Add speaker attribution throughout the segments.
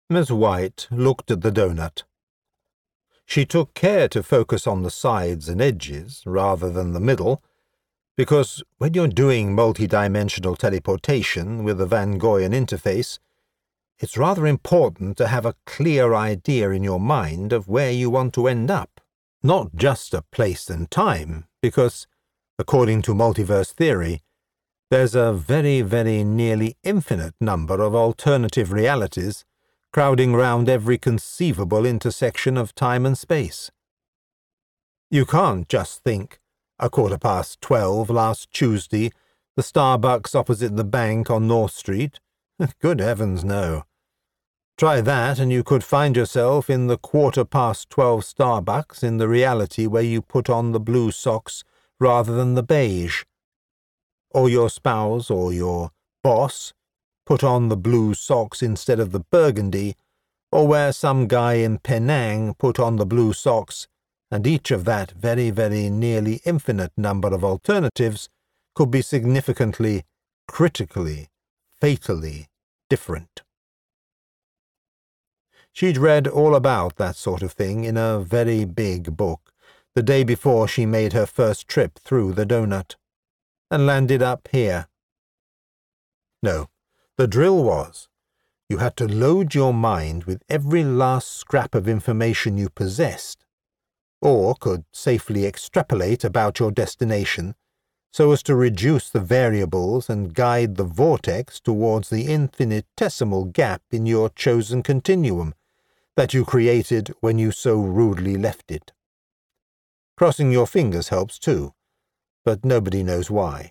Speaker 1: Miss White looked at the doughnut. She took care to focus on the sides and edges rather than the middle, because when you're doing multidimensional teleportation with the Van Goyen interface, it's rather important to have a clear idea in your mind of where you want to end up, not just a place and time, because, according to multiverse theory, there's a very, very nearly infinite number of alternative realities crowding round every conceivable intersection of time and space. You can't just think, 12:15 last Tuesday, the Starbucks opposite the bank on North Street. Good heavens, no. Try that and you could find yourself in the 12:15 Starbucks in the reality where you put on the blue socks rather than the beige. Or your spouse or your boss put on the blue socks instead of the burgundy, or where some guy in Penang put on the blue socks, and each of that very, very nearly infinite number of alternatives could be significantly, critically, fatally different. She'd read all about that sort of thing in a very big book the day before she made her first trip through the doughnut, and landed up here. No, the drill was, you had to load your mind with every last scrap of information you possessed, or could safely extrapolate about your destination, so as to reduce the variables and guide the vortex towards the infinitesimal gap in your chosen continuum that you created when you so rudely left it. Crossing your fingers helps too, but nobody knows why.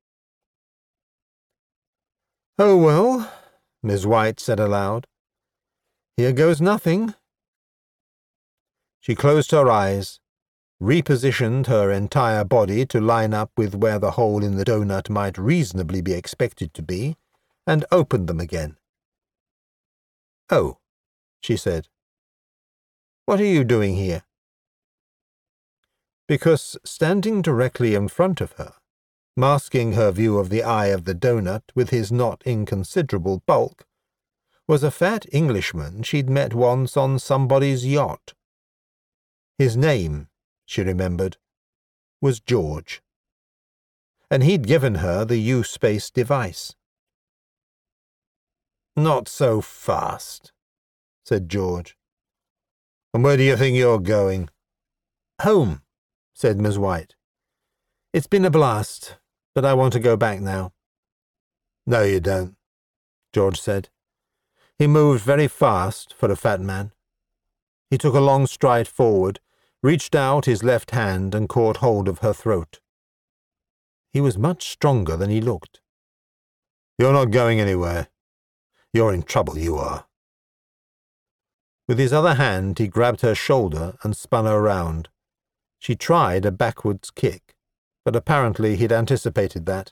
Speaker 1: "Oh, well," Miss White said aloud, "here goes nothing." She closed her eyes, repositioned her entire body to line up with where the hole in the doughnut might reasonably be expected to be, and opened them again. "Oh," she said. "What are you doing here?" Because standing directly in front of her, masking her view of the eye of the doughnut with his not inconsiderable bulk, was a fat Englishman she'd met once on somebody's yacht. His name, she remembered, was George, and he'd given her the U-Space device. "Not so fast," said George. "And where do you think you're going?" "Home," said Miss White. "It's been a blast, but I want to go back now." "No, you don't," George said. He moved very fast for a fat man. He took a long stride forward, reached out his left hand and caught hold of her throat. He was much stronger than he looked. "You're not going anywhere. You're in trouble, you are." With his other hand he grabbed her shoulder and spun her round. She tried a backwards kick, but apparently he'd anticipated that.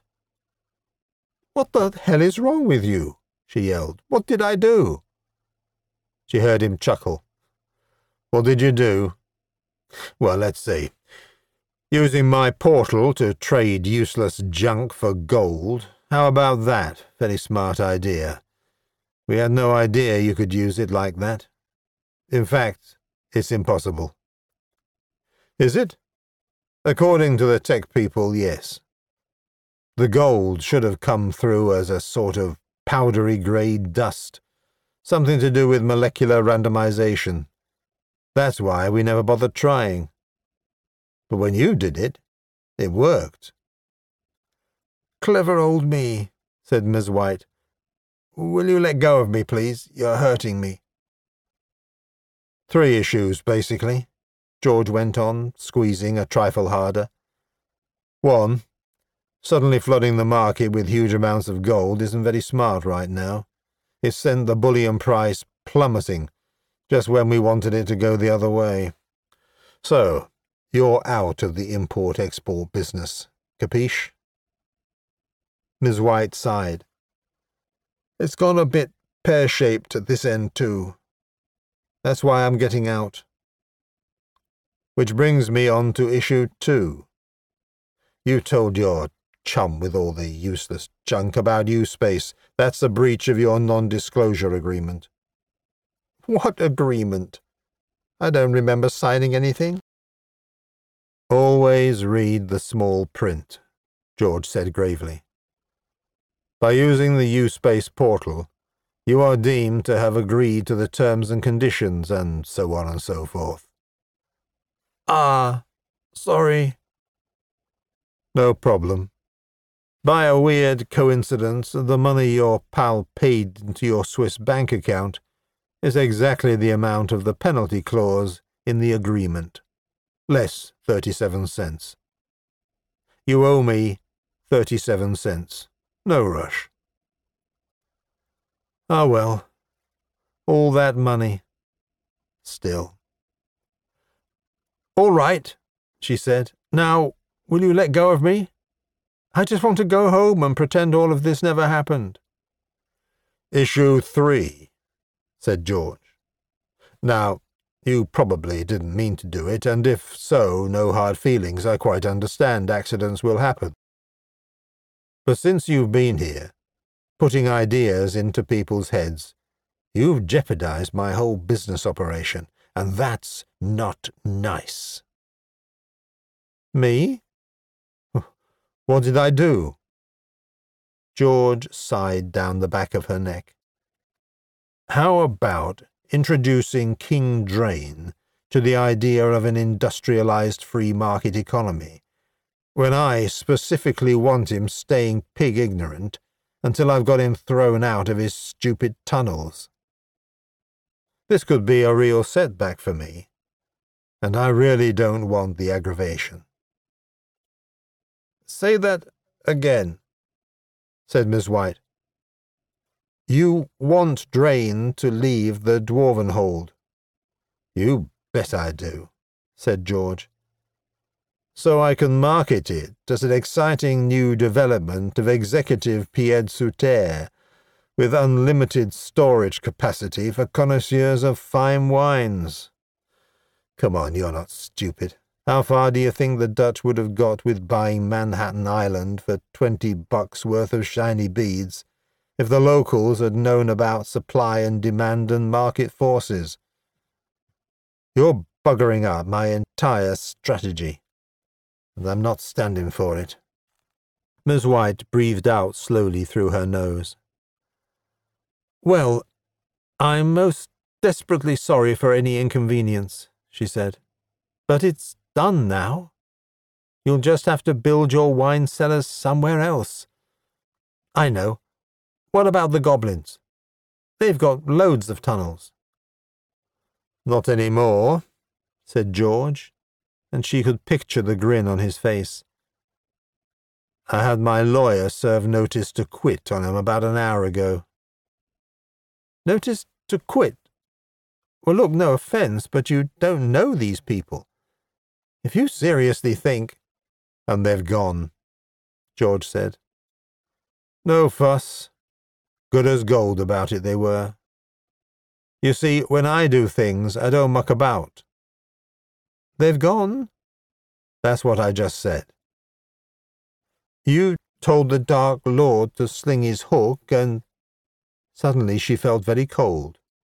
Speaker 1: "What the hell is wrong with you?" she yelled. "What did I do?" She heard him chuckle. "What did you do? Well, let's see. Using my portal to trade useless junk for gold. How about that? Very smart idea. We had no idea you could use it like that. In fact, it's impossible." "Is it?" "According to the tech people, yes. The gold should have come through as a sort of powdery grey dust, something to do with molecular randomization. That's why we never bothered trying. But when you did it, it worked." "Clever old me," said Miss White. "Will you let go of me, please? You're hurting me." "Three issues, basically," George went on, squeezing a trifle harder. "One, suddenly flooding the market with huge amounts of gold isn't very smart right now. It's sent the bullion price plummeting, just when we wanted it to go the other way. So, you're out of the import-export business, capiche?" Miss White sighed. "It's gone a bit pear-shaped at this end, too. That's why I'm getting out." Which brings me on to issue 2. You told your chum with all the useless junk about U-Space. That's a breach of your non-disclosure agreement." What agreement? I don't remember signing anything. Always read the small print, George said gravely. By using the U-Space portal, you are deemed to have agreed to the terms and conditions and so on and so forth. Ah, sorry. No problem. By a weird coincidence, the money your pal paid into your Swiss bank account is exactly the amount of the penalty clause in the agreement, less 37 cents. You owe me 37 cents. No rush. Ah, well, all that money. Still. All right, she said. Now, will you let go of me? I just want to go home and pretend all of this never happened. Issue 3, said George. Now, you probably didn't mean to do it, and if so, no hard feelings. I quite understand accidents will happen. But since you've been here, putting ideas into people's heads, you've jeopardized my whole business operation, and that's not nice. Me? What did I do? George sighed down the back of her neck. How about introducing King Drain to the idea of an industrialized free market economy, when I specifically want him staying pig-ignorant until I've got him thrown out of his stupid tunnels? This could be a real setback for me, and I really don't want the aggravation. Say that again, said Miss White. You want Drain to leave the Dwarvenhold? You bet I do, said George. So I can market it as an exciting new development of executive pied-sur-terre with unlimited storage capacity for connoisseurs of fine wines. Come on, you're not stupid. How far do you think the Dutch would have got with buying Manhattan Island for $20 worth of shiny beads if the locals had known about supply and demand and market forces? You're buggering up my entire strategy, and I'm not standing for it. Miss White breathed out slowly through her nose. Well, I'm most desperately sorry for any inconvenience, she said, but it's done now. You'll just have to build your wine cellars somewhere else. I know. What about the goblins? They've got loads of tunnels. Not any more, said George, and she could picture the grin on his face. I had my lawyer serve notice to quit on him about an hour ago. Notice to quit? Well, look, no offence, but you don't know these people. If you seriously think— And they've gone, George said. No fuss. Good as gold about it they were. You see, when I do things, I don't muck about. They've gone? That's what I just said. You told the Dark Lord to sling his hook and— Suddenly she felt very cold.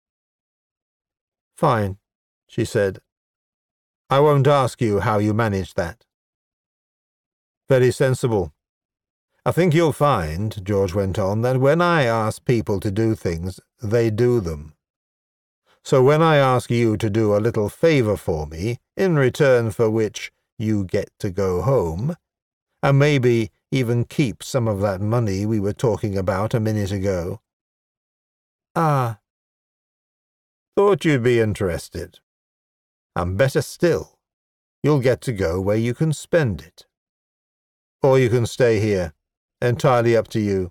Speaker 1: Fine, she said. I won't ask you how you managed that. Very sensible. I think you'll find, George went on, that when I ask people to do things, they do them. So when I ask you to do a little favour for me, in return for which you get to go home, and maybe even keep some of that money we were talking about a minute ago. Ah. Thought you'd be interested. And better still, you'll get to go where you can spend it. Or you can stay here, entirely up to you.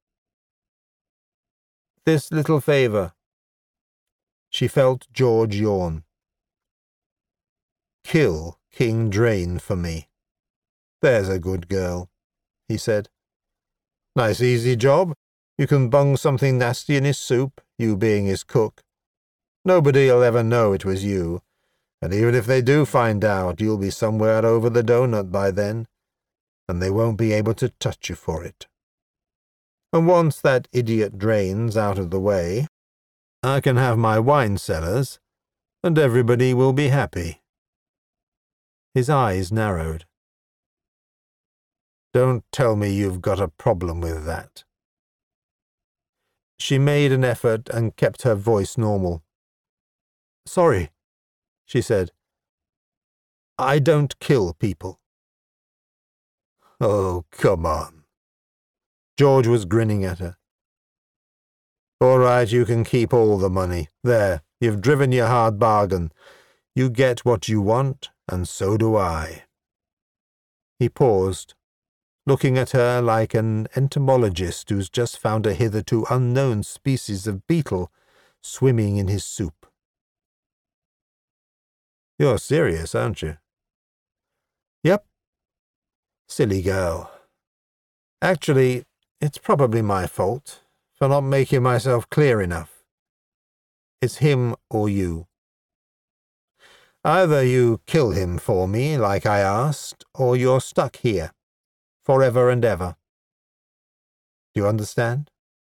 Speaker 1: This little favour. She felt George yawn. Kill King Drain for me. There's a good girl, he said. Nice easy job. You can bung something nasty in his soup, you being his cook. Nobody'll ever know it was you, and even if they do find out, you'll be somewhere over the donut by then, and they won't be able to touch you for it. And once that idiot Drain's out of the way, I can have my wine cellars, and everybody will be happy." His eyes narrowed. "Don't tell me you've got a problem with that." She made an effort and kept her voice normal. "Sorry," she said. "I don't kill people." "Oh, come on." George was grinning at her. "All right, you can keep all the money. There, you've driven your hard bargain. You get what you want, and so do I." He paused, looking at her like an entomologist who's just found a hitherto unknown species of beetle swimming in his soup. "You're serious, aren't you?" "Yep." "Silly girl. Actually, it's probably my fault for not making myself clear enough. It's him or you. Either you kill him for me, like I asked, or you're stuck here, forever and ever. Do you understand?"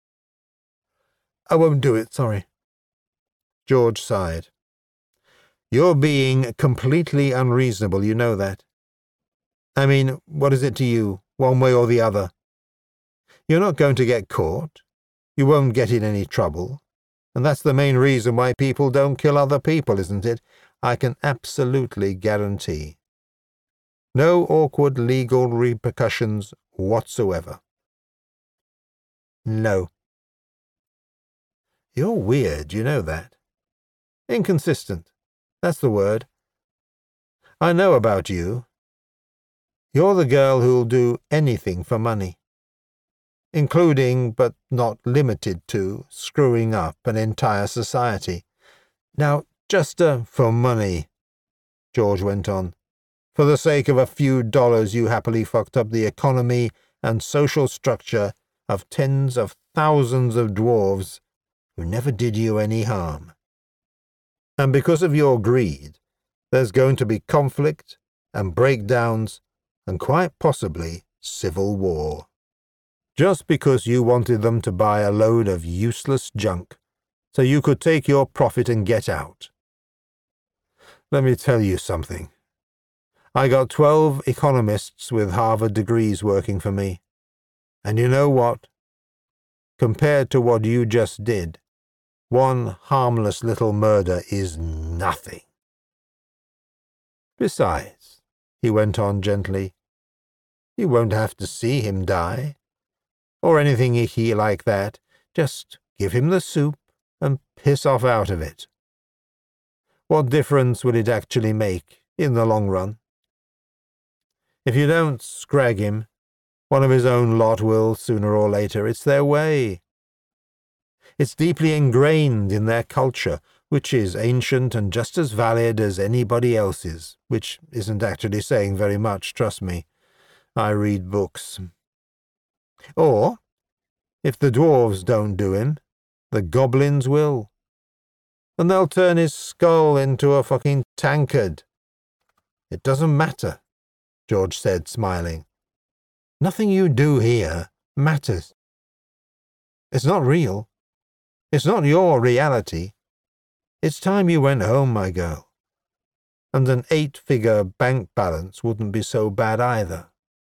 Speaker 1: "I won't do it, sorry." George sighed. "You're being completely unreasonable, you know that. I mean, what is it to you, one way or the other? You're not going to get caught. You won't get in any trouble. And that's the main reason why people don't kill other people, isn't it? I can absolutely guarantee. No awkward legal repercussions whatsoever." "No." "You're weird, you know that. Inconsistent. That's the word. I know about you. You're the girl who'll do anything for money, including, but not limited to, screwing up an entire society. Now, just for money," George went on. "For the sake of a few dollars you happily fucked up the economy and social structure of tens of thousands of dwarves who never did you any harm. And because of your greed, there's going to be conflict and breakdowns and quite possibly civil war. Just because you wanted them to buy a load of useless junk so you could take your profit and get out. Let me tell you something. I got 12 economists with Harvard degrees working for me. And you know what? Compared to what you just did, one harmless little murder is nothing. Besides," he went on gently, "you won't have to see him die, or anything icky like that. Just give him the soup and piss off out of it. What difference would it actually make in the long run? If you don't scrag him, one of his own lot will sooner or later. It's their way. It's deeply ingrained in their culture, which is ancient and just as valid as anybody else's, which isn't actually saying very much, trust me. I read books. Or, if the dwarves don't do him, the goblins will. And they'll turn his skull into a fucking tankard. It doesn't matter," George said, smiling. "Nothing you do here matters. It's not real. It's not your reality. It's time you went home, my girl. And an 8-figure bank balance wouldn't be so bad either."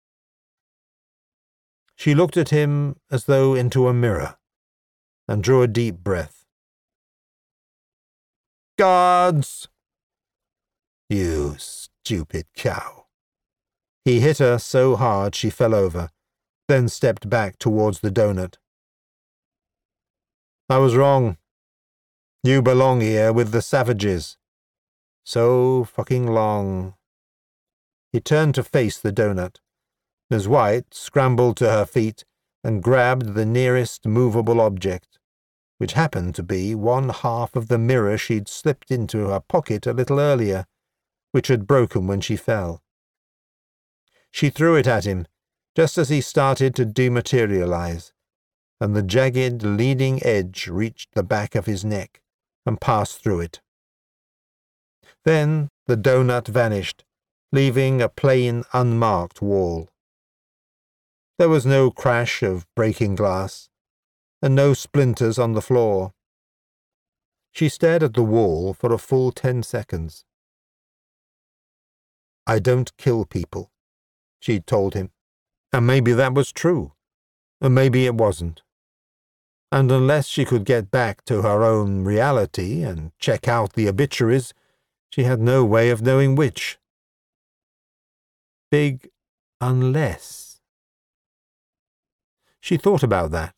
Speaker 1: She looked at him as though into a mirror, and drew a deep breath. "Gods!" "You stupid cow." He hit her so hard she fell over, then stepped back towards the donut. "I was wrong. You belong here with the savages. So fucking long." He turned to face the donut. Ms. White scrambled to her feet and grabbed the nearest movable object, which happened to be one half of the mirror she'd slipped into her pocket a little earlier, which had broken when she fell. She threw it at him, just as he started to dematerialize, and the jagged leading edge reached the back of his neck and passed through it. Then the donut vanished, leaving a plain, unmarked wall. There was no crash of breaking glass, and no splinters on the floor. She stared at the wall for a full 10 seconds. "I don't kill people," she'd told him. And maybe that was true, and maybe it wasn't. And unless she could get back to her own reality and check out the obituaries, she had no way of knowing which. Big unless. She thought about that.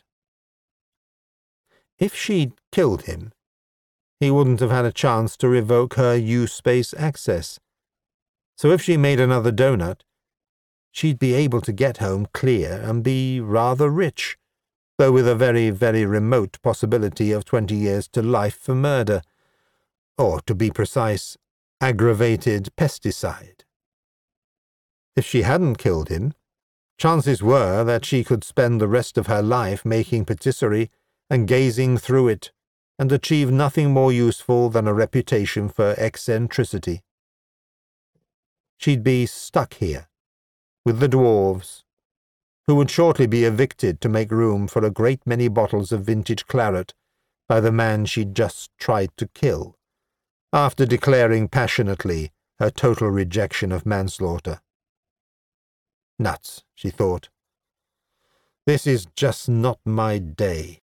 Speaker 1: If she'd killed him, he wouldn't have had a chance to revoke her U-Space access. So if she made another donut, she'd be able to get home clear and be rather rich, though with a very, very remote possibility of 20 years to life for murder, or, to be precise, aggravated pesticide. If she hadn't killed him, chances were that she could spend the rest of her life making patisserie and gazing through it, and achieve nothing more useful than a reputation for eccentricity. She'd be stuck here, with the dwarves, who would shortly be evicted to make room for a great many bottles of vintage claret by the man she'd just tried to kill, after declaring passionately her total rejection of manslaughter. Nuts, she thought. This is just not my day.